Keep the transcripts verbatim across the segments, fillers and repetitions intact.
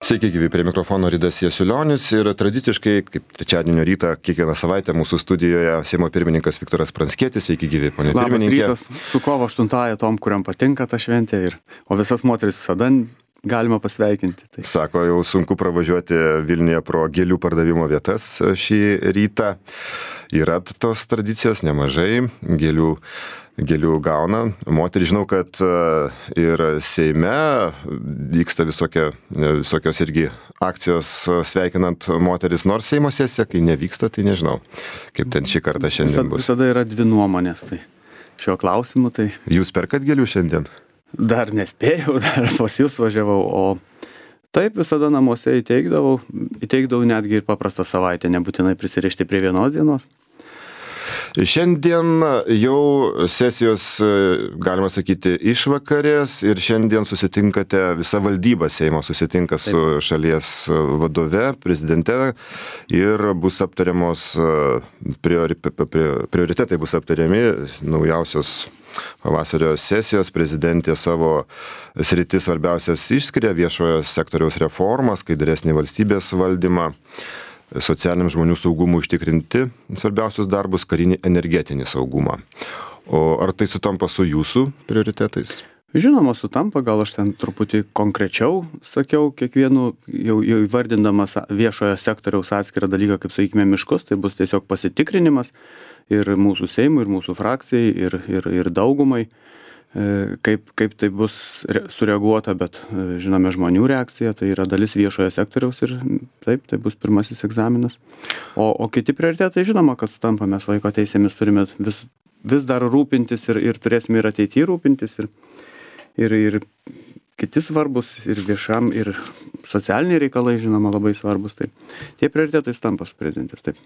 Sveiki, gyvi, prie mikrofono Ridas Jasiulionis ir tradiciškai, kaip trečiadienio rytą, kiekvieną savaitę mūsų studijoje Seimo pirmininkas Viktoras Pranckietis. Sveiki, gyvi, ponė pirmininkė. Labas rytas, su kovo aštuntąja tom, kuriam patinka ta šventė, ir, o visas moteris visada galima pasveikinti. Tai. Sako, jau sunku pravažiuoti Vilniuje pro gėlių pardavimo vietas šį rytą. Yra tos tradicijos nemažai, gėlių. Gėlių gauna. Moterį žinau, kad ir Seime vyksta visokie, visokios irgi akcijos sveikinant moteris, nors Seimo sesija, kai nevyksta, tai nežinau, kaip ten šį kartą šiandien bus. Visada yra dvi nuomonės, tai šiuo klausimu. Tai... Jūs perkat gėlių šiandien? Dar nespėjau, dar pas jūs važiavau, o taip visada namuose įteikdavau, įteikdavau netgi ir paprastą savaitę, nebūtinai prisirišti prie vienos dienos. Šiandien jau sesijos, galima sakyti, išvakarės ir šiandien susitinkate, visa valdyba Seimo susitinka su šalies vadove, prezidente ir bus aptariamos, priori, prioritetai bus aptariami naujausios pavasario sesijos. Prezidentė savo sritis svarbiausias išskiria: viešojo sektoriaus reformą, skaidresnį valstybės valdymą, socialiniam žmonių saugumui užtikrinti svarbiausius darbus, karinį energetinį saugumą. O ar tai sutampa su jūsų prioritetais? Žinoma, sutampa, gal aš ten truputį konkrečiau sakiau, kiekvienu jau, jau įvardindamas viešojo sektoriaus atskirą dalyką, kaip sakykime, miškus, tai bus tiesiog pasitikrinimas ir mūsų Seimui, ir mūsų frakcijai, ir, ir, ir daugumai. Kaip, kaip tai bus sureaguota, bet žinome žmonių reakciją, tai yra dalis viešojo sektoriaus ir taip, tai bus pirmasis egzaminas. O, o kiti prioritetai, žinoma, kad sutampa, mes vaiko teisėmis turime vis, vis dar rūpintis ir, ir turėsime ir ateityje rūpintis, ir, ir, ir kiti svarbus, ir viešam, ir socialiniai reikalai, žinoma, labai svarbus. Tai tie prioritetai sutampa su prezidentės, taip.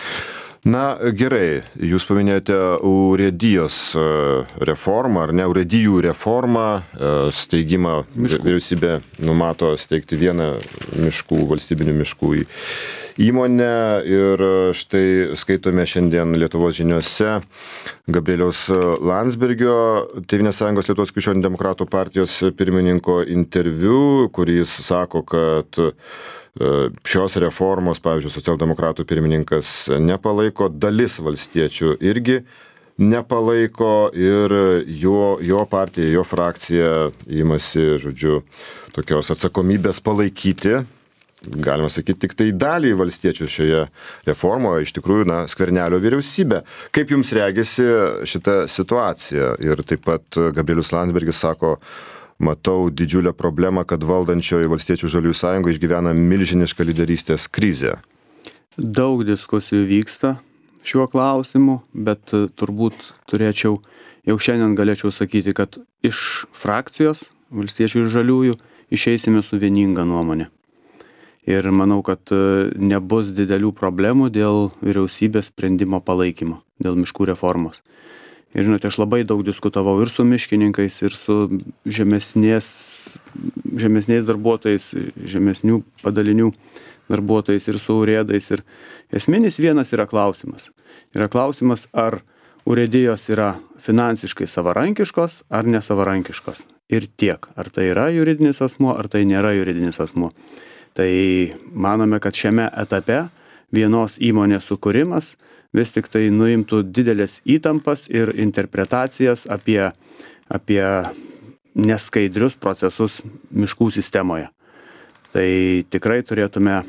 Na gerai, jūs paminėjote urėdijos reformą, ar ne, urėdijų reformą, steigimą, miškų. Vyriausybė numato steigti vieną miškų, valstybinių miškų įmonę ir štai skaitome šiandien Lietuvos žiniose Gabrieliaus Landsbergio, Tėvynės sąjungos Lietuvos krikščionių demokratų partijos pirmininko interviu, kuris sako, kad šios reformos, pavyzdžiui, socialdemokratų pirmininkas nepalaiko, dalis valstiečių irgi nepalaiko ir jo, jo partija, jo frakcija imasi, žodžiu, tokios atsakomybės palaikyti, galima sakyti, tik tai dalį valstiečių šioje reformoje, iš tikrųjų, na, Skvernelio vyriausybė. Kaip jums regisi šita situacija? Ir taip pat Gabrielius Landsbergis sako: matau didžiulę problemą, kad valdančioji Valstiečių žaliųjų sąjunga išgyvena milžinišką lyderystės krizę. Daug diskusijų vyksta šiuo klausimu, bet turbūt turėčiau, jau šiandien galėčiau sakyti, kad iš frakcijos Valstiečių ir žaliųjų išeisime su vieninga nuomonė. Ir manau, kad nebus didelių problemų dėl vyriausybės sprendimo palaikymo, dėl miškų reformos. Ir žinote, aš labai daug diskutavau ir su miškininkais, ir su žemesnės, žemesniais darbuotojais, žemesnių padalinių darbuotojais, ir su urėdais. Ir esminis vienas yra klausimas. Yra klausimas, ar urėdijos yra finansiškai savarankiškos ar nesavarankiškos. Ir tiek. Ar tai yra juridinis asmuo, ar tai nėra juridinis asmuo. Tai manome, kad šiame etape vienos įmonės sukūrimas vis tik tai nuimtų didelės įtampas ir interpretacijas apie, apie neskaidrius procesus miškų sistemoje. Tai tikrai turėtume,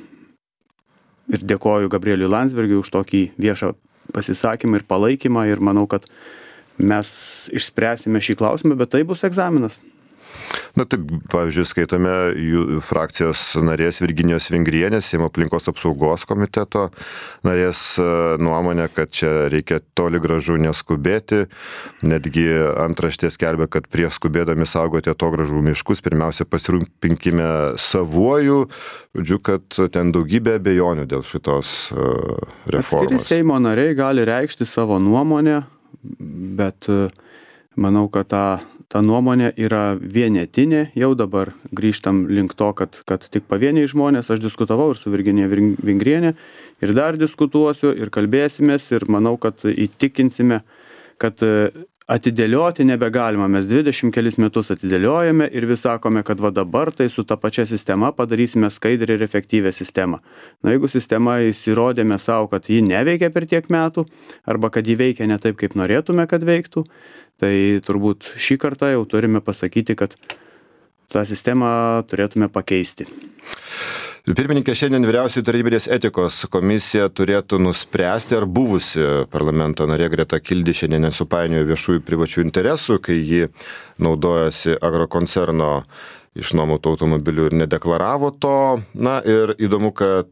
ir dėkoju Gabrieliui Landsbergiui už tokį viešą pasisakymą ir palaikymą, ir manau, kad mes išspręsime šį klausimą, bet tai bus egzaminas. Na taip, pavyzdžiui, skaitome jų frakcijos narės Virginijos Vingrienės, Seimo aplinkos apsaugos komiteto narės nuomonę, kad čia reikia toli gražu neskubėti. Netgi antraštė skelbia, kad prieš skubėdami saugoti atogražų miškus, pirmiausia pasirūpinkime savuoju, žodžiu, kad ten daugybė abejonių dėl šitos reformos. Atskiri Seimo nariai gali reikšti savo nuomonę, bet manau, kad tą Ta nuomonė yra vienetinė, jau dabar grįžtam link to, kad, kad tik pavieniai žmonės, aš diskutavau ir su Virginija Vingrienė, ir dar diskutuosiu, ir kalbėsimės, ir manau, kad įtikinsime, kad atidėlioti nebegalima. Mes dvidešimt kelis metus atidėliojame ir vis sakome, kad va dabar tai su ta pačia sistema padarysime skaidrią ir efektyvę sistemą. Na, jeigu sistema įsirodėme savo, kad ji neveikia per tiek metų, arba kad ji veikia ne taip, kaip norėtume, kad veiktų, tai turbūt šį kartą jau turime pasakyti, kad tą sistemą turėtume pakeisti. Pirmininkė, šiandien vyriausioji tarnybinės etikos komisija turėtų nuspręsti, ar buvusi parlamento narė Greta Kildi šiandien nesupainiojo viešųjų privačių interesų, kai ji naudojasi agrokoncerno išnuomotų automobilių ir nedeklaravo to. Na ir įdomu, kad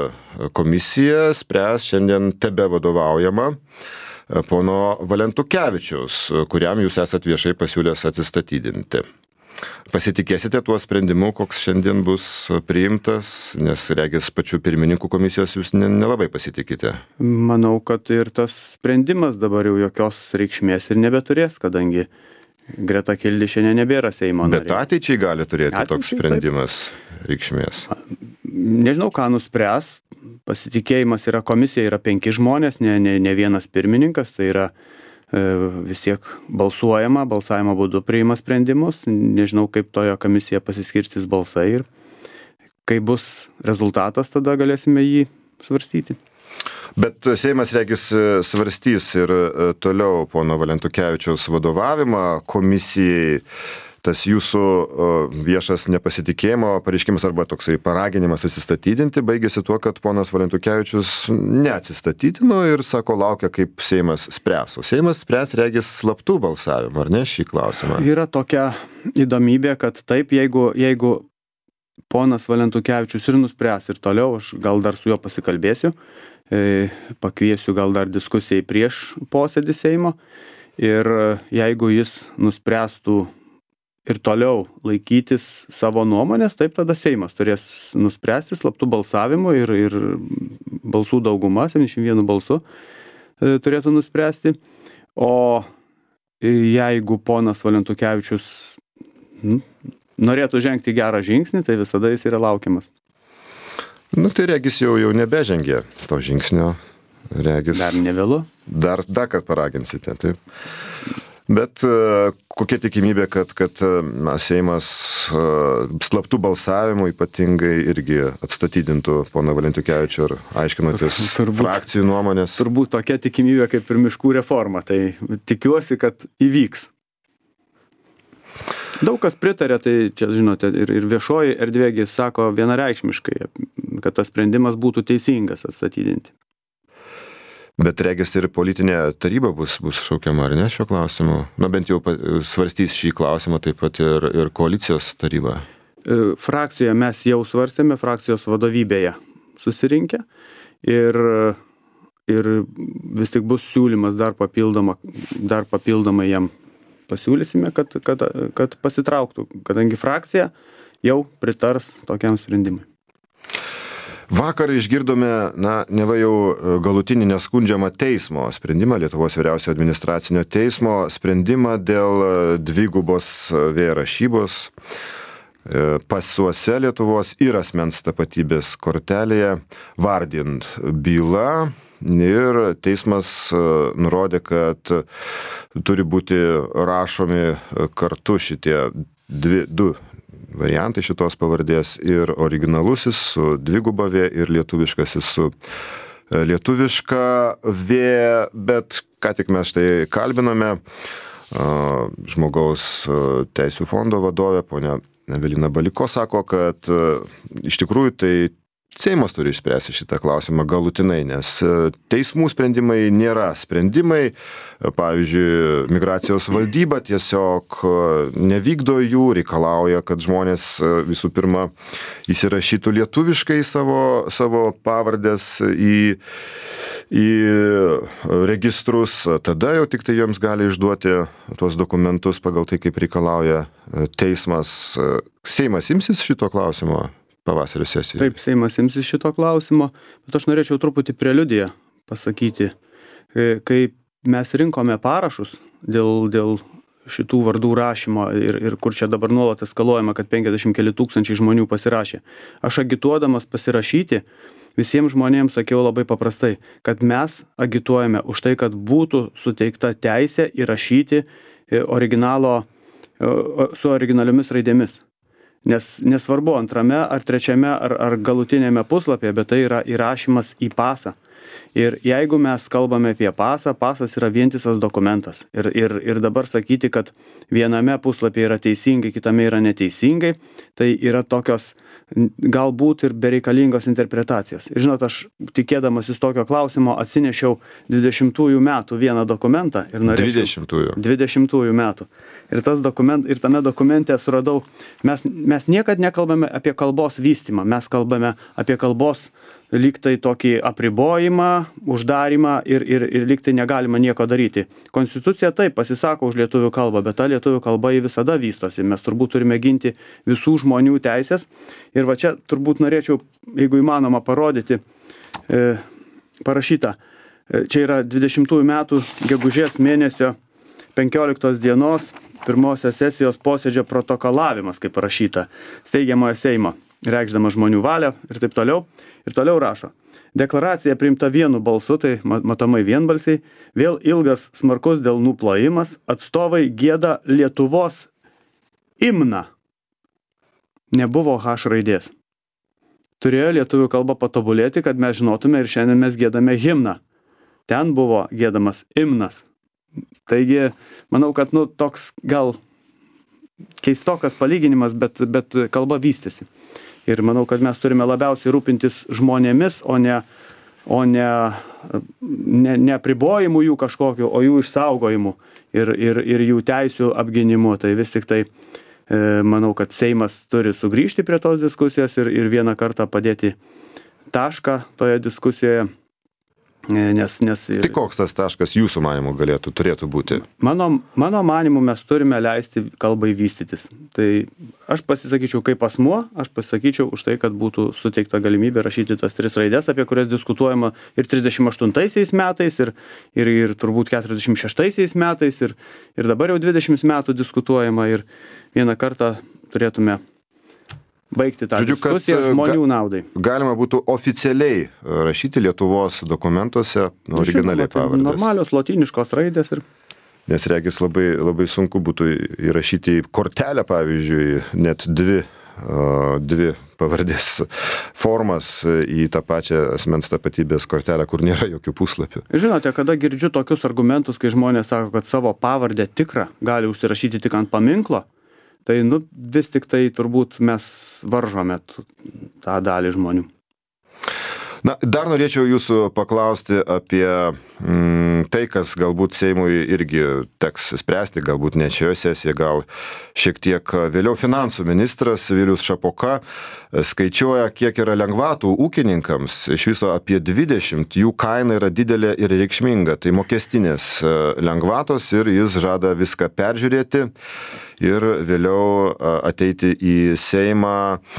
komisija spręs šiandien tebe vadovaujama pono Valentukevičiaus, kuriam jūs esat viešai pasiūlęs atsistatydinti. Pasitikėsite tuo sprendimu, koks šiandien bus priimtas, nes regis pačių pirmininkų komisijos jūs nelabai pasitikite. Manau, kad ir tas sprendimas dabar jau jokios reikšmės ir nebeturės, kadangi Greta Kildi šiandien nebėra Seimo narė. Bet ateičiai gali turėti ateičiai, toks sprendimas taip. Reikšmės. Nežinau, ką nuspręs. Pasitikėjimas yra komisija, yra penki žmonės, ne, ne, ne vienas pirmininkas, tai yra vis tiek balsuojama, balsavimo būdu priima sprendimus. Nežinau, kaip toje komisija pasiskirstys balsai ir kai bus rezultatas, tada galėsime jį svarstyti. Bet Seimas regis svarstys ir toliau pono Valentukevičiaus vadovavimą komisijai. Tas jūsų viešas nepasitikėjimo pareiškimas arba toksai paraginimas atsistatydinti baigėsi tuo, kad ponas Valentukevičius neatsistatydino ir sako, laukia, kaip Seimas spręs. O Seimas spręs regis slaptų balsavimų, ar ne, šį klausimą? Yra tokia įdomybė, kad taip, jeigu, jeigu ponas Valentukevičius ir nuspręs ir toliau, aš gal dar su juo pasikalbėsiu, pakviesiu gal dar diskusijai prieš posėdį Seimo ir jeigu jis nuspręstų ir toliau laikytis savo nuomonės, taip tada Seimas turės nuspręsti slaptų balsavimų ir, ir balsų dauguma, septyniasdešimt vienu balsu, turėtų nuspręsti. O jeigu ponas Valentukevičius nu, norėtų žengti gerą žingsnį, tai visada jis yra laukiamas. Nu tai regis jau, jau nebežengė to žingsnio. Regis. Dar nevėlu. Dar, dar kad paraginsite, taip. Bet uh, kokia tikimybė, kad, kad na, Seimas uh, slaptų balsavimų ypatingai irgi atstatydintų poną Valentukevičių ir aiškinantis turbūt, frakcijų nuomonės? Turbūt tokia tikimybė kaip ir miškų reforma, tai tikiuosi, kad įvyks. Daug kas pritarė, tai čia žinote, ir, ir viešoji erdvėgi sako vienareikšmiškai, kad tas sprendimas būtų teisingas atstatydinti. Bet regis ir politinė taryba bus, bus šaukiama, ar ne, šio klausimu? Na, bent jau svarstys šį klausimą taip pat ir, ir koalicijos taryba. Frakcijoje mes jau svarstėme, frakcijos vadovybėje susirinkę ir, ir vis tik bus siūlymas dar papildoma, dar papildomai jam pasiūlysime, kad, kad, kad pasitrauktų, kadangi frakcija jau pritars tokiam sprendimui. Vakar išgirdome, na, neva jau galutinį neskundžiamą teismo sprendimą, Lietuvos vyriausiojo administracinio teismo sprendimą dėl dvigubos V rašybos pasuose Lietuvos ir asmens tapatybės kortelėje vardint bylą. Ir teismas nurodė, kad turi būti rašomi kartu šitie dvi, du variantai šitos pavardės ir originalusis su dviguba V ir lietuviškasis su lietuviška V, bet ką tik mes štai kalbinome žmogaus teisių fondo vadovė, ponia Evelina Baliko, sako, kad iš tikrųjų tai Seimas turi išspręsti šitą klausimą galutinai, nes teismų sprendimai nėra sprendimai. Pavyzdžiui, migracijos valdyba tiesiog nevykdo jų, reikalauja, kad žmonės visų pirma įsirašytų lietuviškai savo, savo pavardės į, į registrus, tada jau tik tai jiems gali išduoti tuos dokumentus pagal tai, kaip reikalauja teismas. Seimas imsis šito klausimo pavasario sesijoje? Taip, Seimas imsis šito klausimo, bet aš norėčiau truputį preliudiją pasakyti. Kai mes rinkome parašus dėl, dėl šitų vardų rašymo ir, ir kur čia dabar nuolat eskaluojama, kad penkiasdešimt keli tūkstančiai žmonių pasirašė. Aš agituodamas pasirašyti, visiems žmonėms sakiau labai paprastai, kad mes agituojame už tai, kad būtų suteikta teisė įrašyti originalo su originaliomis raidėmis. Nes nesvarbu antrame ar trečiame ar, ar galutinėme puslapyje, bet tai yra įrašymas į pasą. Ir jeigu mes kalbame apie pasą, pasas yra vientisas dokumentas. Ir, ir, ir dabar sakyti, kad viename puslapyje yra teisingai, kitame yra neteisingai, tai yra tokios galbūt ir bereikalingos interpretacijos. Ir žinot, aš tikėdamasis tokio klausimo atsinešiau dvidešimtųjų metų vieną dokumentą. Ir norėčiau, dvidešimtųjų. dvidešimtųjų metų. Ir, tas dokument, ir tame dokumente suradau, mes, mes niekad nekalbame apie kalbos vystymą, mes kalbame apie kalbos lyg tai tokį apribojimą, uždarimą ir, ir, ir lyg tai negalima nieko daryti. Konstitucija taip pasisako už lietuvių kalbą, bet ta lietuvių kalba jį visada vystosi. Mes turbūt turime ginti visų žmonių teisės. Ir va čia turbūt norėčiau, jeigu įmanoma, parodyti, e, parašyta. E, čia yra dvidešimtųjų metų gegužės mėnesio penkioliktos dienos pirmosios sesijos posėdžio protokolavimas, kaip parašyta, steigiamojo Seimo, reikšdama žmonių valią ir taip toliau. Ir toliau rašo. Deklaracija priimta vienu balsu, tai matomai vienbalsiai, vėl ilgas smarkus delnų plojimas, atstovai gieda Lietuvos imną. Nebuvo H raidės. Turėjo lietuvių kalba patobulėti, kad mes žinotume ir šiandien mes giedame himną. Ten buvo giedamas imnas. Taigi, manau, kad nu, toks gal keistokas palyginimas, bet, bet kalba vystėsi. Ir manau, kad mes turime labiausiai rūpintis žmonėmis, o ne, o ne, ne, ne apribojimų jų kažkokiu, o jų išsaugojimu ir, ir, ir jų teisių apginimu. Tai vis tik tai e, manau, kad Seimas turi sugrįžti prie tos diskusijos ir, ir vieną kartą padėti tašką toje diskusijoje. Nes, nes, tai koks tas taškas jūsų manymu galėtų, turėtų būti? Mano, mano manimu mes turime leisti kalbai vystytis. Tai aš pasisakyčiau kaip asmuo, aš pasisakyčiau už tai, kad būtų suteikta galimybė rašyti tas tris raidės, apie kurias diskutuojama ir trisdešimt aštuntaisiais metais, ir, ir, ir turbūt keturiasdešimt šeštaisiais metais, ir, ir dabar jau dvidešimt metų diskutuojama, ir vieną kartą turėtume baigti tą Žodžiu, diskusiją žmonių ga, naudai. Galima būtų oficialiai rašyti Lietuvos dokumentuose originaliai pavardės. Normalios lotyniškos raidės. Ir... Nes regis labai, labai sunku būtų įrašyti į kortelę, pavyzdžiui, net dvi, dvi pavardės formas į tą pačią asmens tapatybės kortelę, kur nėra jokių puslapių. Žinote, kada girdžiu tokius argumentus, kai žmonės sako, kad savo pavardę tikrą gali užsirašyti tik ant paminklo, tai nu, vis tik tai turbūt mes varžome tą dalį žmonių. Na, dar norėčiau jūsų paklausti apie mm, tai, kas galbūt Seimui irgi teks spręsti, galbūt ne šioje sesijoje, gal šiek tiek vėliau. Finansų ministras Vilius Šapoka skaičiuoja, kiek yra lengvatų ūkininkams, iš viso apie dvidešimt, jų kaina yra didelė ir reikšminga, tai mokestinės lengvatos, ir jis žada viską peržiūrėti ir vėliau ateiti į Seimą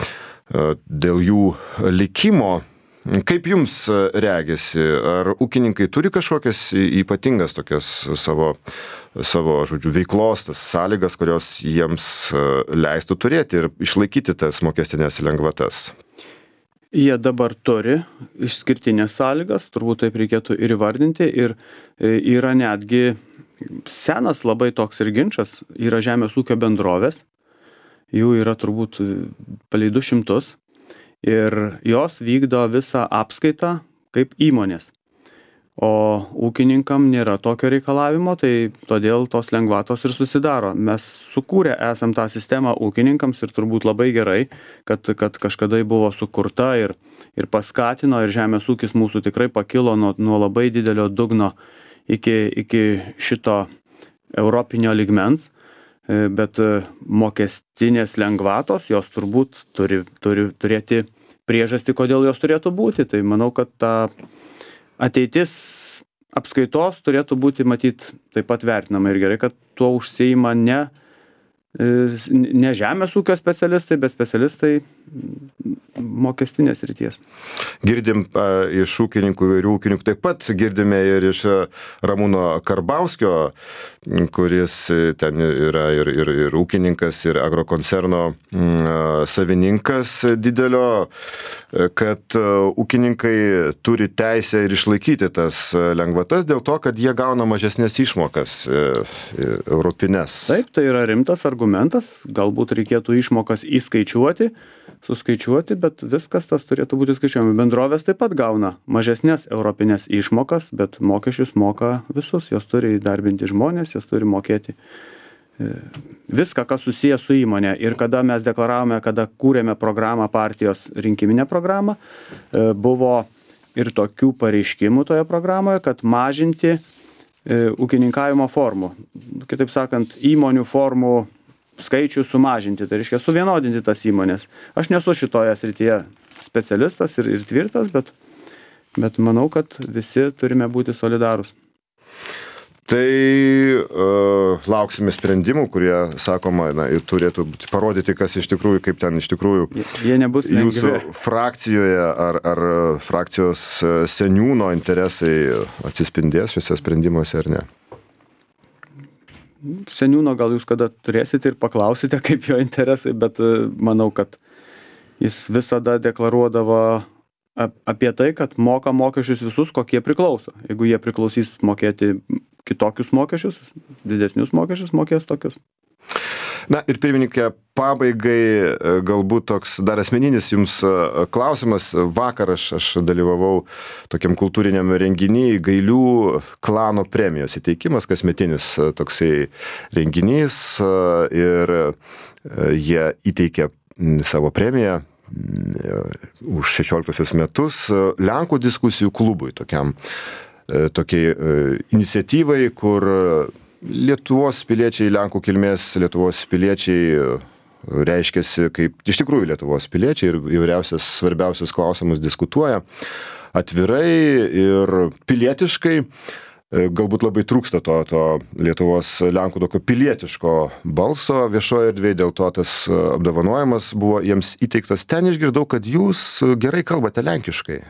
dėl jų likimo. Kaip jums regisi, ar ūkininkai turi kažkokias ypatingas tokias savo, savo žodžiu, veiklos, tas sąlygas, kurios jiems leistų turėti ir išlaikyti tas mokestinės lengvatas? Jie dabar turi išskirtinės sąlygas, turbūt taip reikėtų ir įvardinti, ir yra netgi senas labai toks ir ginčas, yra žemės ūkio bendrovės, jų yra turbūt palei du šimtus. Ir jos vykdo visą apskaitą kaip įmonės. O ūkininkam nėra tokio reikalavimo, tai todėl tos lengvatos ir susidaro. Mes sukūrę esam tą sistemą ūkininkams ir turbūt labai gerai, kad, kad kažkada buvo sukurta ir, ir paskatino, ir žemės ūkis mūsų tikrai pakilo nuo, nuo labai didelio dugno iki, iki šito europinio lygmens. Bet mokestinės lengvatos, jos turbūt turi, turi turėti priežastį, kodėl jos turėtų būti. Tai manau, kad ta ateitis apskaitos turėtų būti, matyt, taip pat vertinama ir gerai, kad tuo užsiima ne, ne žemės ūkio specialistai, bet specialistai mokestinės ryties. Girdim a, iš ūkininkų ir ūkininkų, taip pat girdime ir iš a, Ramūno Karbauskio, kuris ten yra ir, ir, ir ūkininkas, ir agrokoncerno m, a, savininkas didelio, kad a, ūkininkai turi teisę ir išlaikyti tas lengvatas dėl to, kad jie gauna mažesnės išmokas e, e, europines. Taip, tai yra rimtas argumentas, galbūt reikėtų išmokas įskaičiuoti, suskaičiuoti, bet viskas tas turėtų būti skaičiuojama. Bendrovės taip pat gauna mažesnės europinės išmokas, bet mokesčius moka visus, jos turi įdarbinti žmonės, jos turi mokėti viską, kas susijęs su įmonė. Ir kada mes deklaravome, kada kūrėme programą partijos rinkiminę programą, buvo ir tokių pareiškimų toje programoje, kad mažinti ūkininkavimo formų. Kitaip sakant, įmonių formų skaičių sumažinti, tai reiškia suvienodinti tas įmonės. Aš nesu šitoje srityje specialistas ir, ir tvirtas, bet, bet manau, kad visi turime būti solidarūs. Tai uh, lauksime sprendimų, kurie, sakoma, na, turėtų parodyti, kas iš tikrųjų, kaip ten iš tikrųjų jie nebus jūsų lengvi. Frakcijoje ar, ar frakcijos seniūno interesai atsispindės šiuose sprendimuose ar ne. Seniūno gal jūs kada turėsite ir paklausite, kaip jo interesai, bet manau, kad jis visada deklaruodavo apie tai, kad moka mokesčius visus, kokie priklauso. Jeigu jie priklausys mokėti kitokius mokesčius, didesnius mokesčius, mokės tokius. Na ir pirmininkė, pabaigai galbūt toks dar asmeninis jums klausimas. Vakar aš, aš dalyvavau tokiam kultūriniam renginy, Gailių klano premijos įteikimas, kasmetinis toksai renginys, ir jie įteikė savo premiją už šešioliktuosius metus Lenkų diskusijų klubui, tokiam, tokiai iniciatyvai, kur Lietuvos piliečiai, Lenkų kilmės Lietuvos piliečiai reiškiasi kaip iš tikrųjų Lietuvos piliečiai ir įvairiausias svarbiausius klausimus diskutuoja atvirai ir pilietiškai. Galbūt labai trūksta to, to Lietuvos Lenkų tokio pilietiško balso viešoje erdvėje, dėl to tas apdovanojimas buvo jiems įteiktas. Ten išgirdau, kad jūs gerai kalbate lenkiškai.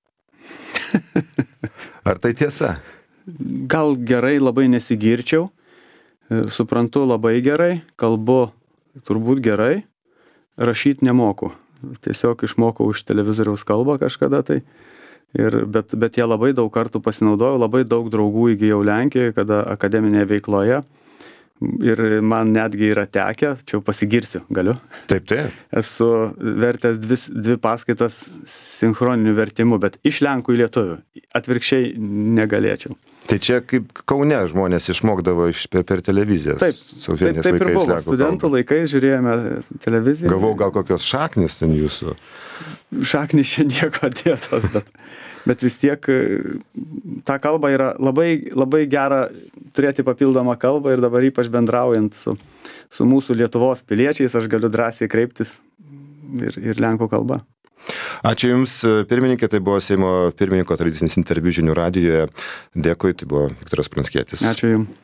Ar tai tiesa? Gal gerai labai nesigirčiau, suprantu labai gerai, kalbu turbūt gerai, rašyti nemoku. Tiesiog išmokau iš televizoriaus kalbą kažkada tai. Ir, bet, bet jie labai daug kartų pasinaudojau, labai daug draugų įgijau Lenkijoje, kada akademinėje veikloje. Ir man netgi yra tekę, čia jau pasigirsiu, galiu. Taip, taip. Esu vertęs dvi, dvi paskaitas sinchroniniu vertimu, bet iš Lenkų į lietuvių. Atvirkščiai negalėčiau. Tai čia kaip Kaune žmonės išmokdavo iš, per, per televiziją. Taip, taip, taip ir buvo. Studentų laikais žiūrėjome televiziją. Galvau, gal kokios šaknis ten jūsų? Šaknis čia nieko dėtos, bet, bet vis tiek ta kalba yra labai, labai gera turėti papildomą kalbą ir dabar ypač bendraujant su, su mūsų Lietuvos piliečiais, aš galiu drąsiai kreiptis ir, ir Lenkų kalba. Ačiū Jums, pirmininkė, tai buvo Seimo pirmininko tradicinis interviu Žinių radijoje. Dėkui, tai buvo Viktoras Pranckietis. Ačiū Jums.